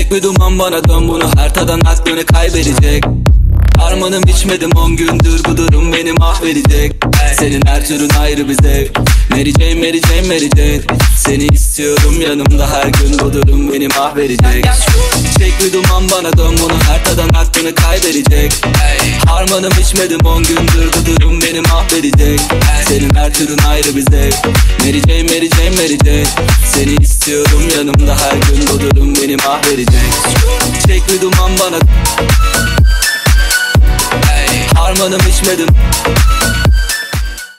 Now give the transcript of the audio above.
Çek bir duman bana dön, bunu her tadan aklını kaybedecek. Harmanım içmedim 10 gündür, bu durum beni mahvedecek. Senin her türün ayrı bir zevk. Mary Jane, Mary Jane, Mary Jane. Seni istiyorum yanımda her gün, bu durum beni mahvedecek. Çek bir duman bana dön, bunu her tadan aklını kaybedecek. Harmanım içmedim 10 gündür, bu durum beni mahvedecek. Senin her türün ayrı bir zevk. Mary Jane, Mary Jane, Mary Jane. Seni istiyorum yanımda her gün, bu durum beni mahvedecek. Çek bir duman bana, harmanım içmedim.